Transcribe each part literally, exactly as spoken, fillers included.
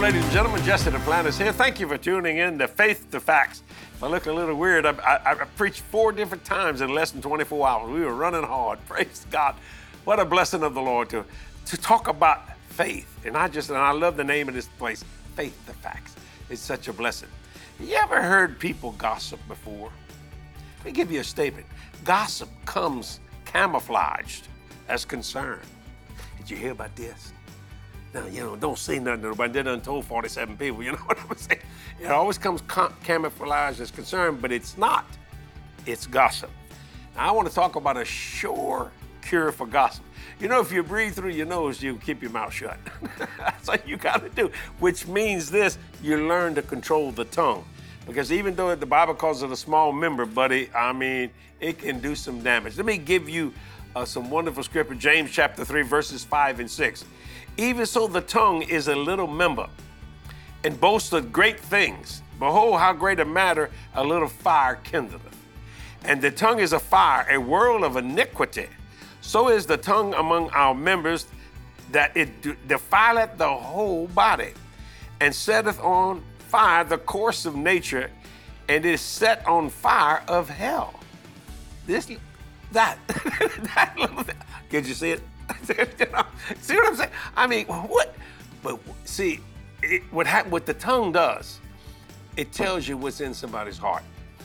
ladies and gentlemen, Jesse Duplantis here. Thank you for tuning in to Faith to Facts. If I look a little weird, I, I, I preached four different times in less than twenty-four hours. We were running hard. Praise God. What a blessing of the Lord to, to talk about faith. And I just, and I love the name of this place, Faith to Facts. It's such a blessing. You ever heard people gossip before? Let me give you a statement. Gossip comes camouflaged as concern. Did you hear about this? Now, you know, don't say nothing to nobody. They done told forty-seven people, you know what I'm saying? It always comes camouflaged as concern, but it's not. It's gossip. Now, I want to talk about a sure cure for gossip. You know, if you breathe through your nose, you keep your mouth shut. That's what you got to do, which means this, you learn to control the tongue. Because even though the Bible calls it a small member, buddy, I mean, it can do some damage. Let me give you uh, some wonderful scripture, James chapter three, verses five and six. Even so, the tongue is a little member and boasts of great things. Behold, how great a matter a little fire kindleth. And the tongue is a fire, a world of iniquity. So is the tongue among our members, that it defileth the whole body, and setteth on fire the course of nature, and is set on fire of hell. This, that, that little thing. Could you see it? You know, see what I'm saying? I mean, what? But see, it, what hap- what the tongue does, it tells you what's in somebody's heart.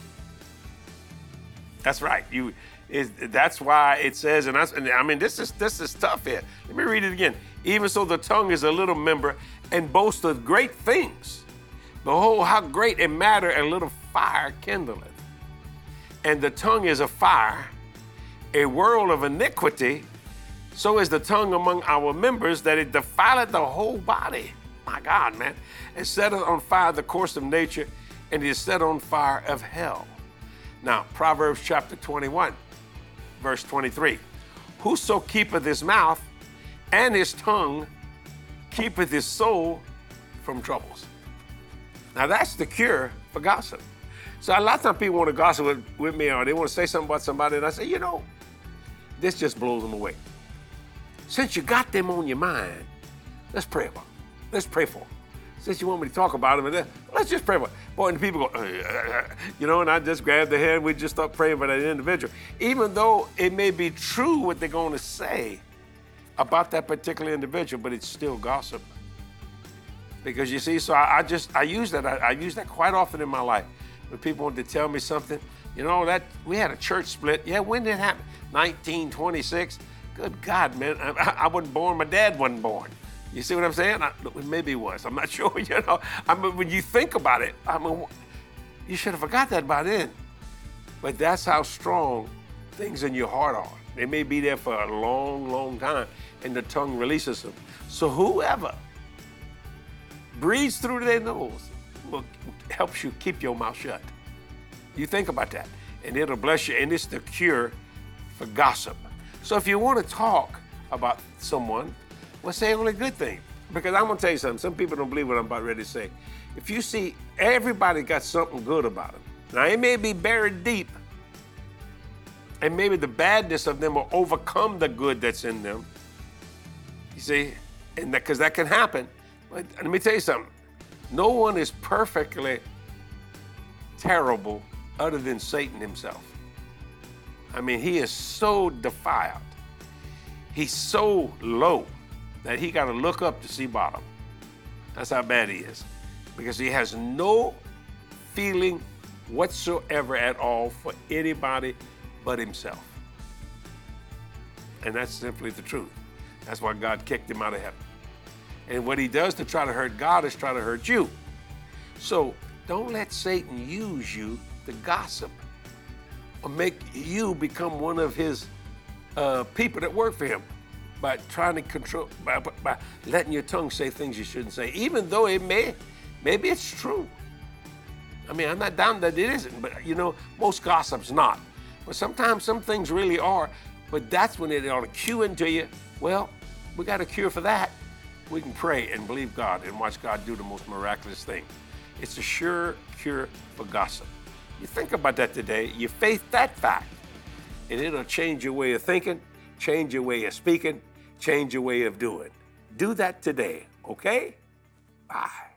That's right. You, it, that's why it says, and, I, and I mean, this is this is tough here. Let me read it again. Even so, the tongue is a little member and boasts of great things. Behold, how great a matter a little fire kindleth. And the tongue is a fire, a world of iniquity. So is the tongue among our members, that it defileth the whole body. My God, man. And setteth on fire the course of nature, and is set on fire of hell. Now, Proverbs chapter twenty-one, verse twenty-three. Whoso keepeth his mouth and his tongue keepeth his soul from troubles. Now, that's the cure for gossip. So a lot of times people want to gossip with, with me, or they want to say something about somebody, and I say, you know, this just blows them away. Since you got them on your mind, let's pray about them. Let's pray for them. Since you want me to talk about them, let's just pray about them. Boy, and the people go, uh, you know, and I just grab their hand, and we just start praying for that individual. Even though it may be true what they're going to say about that particular individual, but it's still gossip. Because you see, so I, I just, I use that, I, I use that quite often in my life. When people want to tell me something, you know, that we had a church split. Yeah, when did it happen? nineteen twenty-six. Good God, man, I, I wasn't born, my dad wasn't born. You see what I'm saying? I, maybe he was, I'm not sure, you know. I mean, when you think about it, I mean, you should have forgot that by then. But that's how strong things in your heart are. They may be there for a long, long time, and the tongue releases them. So whoever breathes through their nose will helps you keep your mouth shut. You think about that, and it'll bless you, and it's the cure for gossip. So if you want to talk about someone, well, say only good things. Because I'm going to tell you something. Some people don't believe what I'm about ready to say. If you see everybody got something good about them, now it may be buried deep, and maybe the badness of them will overcome the good that's in them. You see, and because that, that can happen. But let me tell you something. No one is perfectly terrible other than Satan himself. I mean, he is so defiled. He's so low that he got to look up to see bottom. That's how bad he is. Because he has no feeling whatsoever at all for anybody but himself. And that's simply the truth. That's why God kicked him out of heaven. And what he does to try to hurt God is try to hurt you. So don't let Satan use you to gossip or make you become one of his uh, people that work for him by trying to control, by, by letting your tongue say things you shouldn't say, even though it may, maybe it's true. I mean, I'm not down that it isn't, but you know, most gossip's not. But sometimes some things really are, but that's when it ought to cue into you. Well, we got a cure for that. We can pray and believe God and watch God do the most miraculous thing. It's a sure cure for gossip. You think about that today, you face that fact, and it'll change your way of thinking, change your way of speaking, change your way of doing. Do that today, okay? Bye.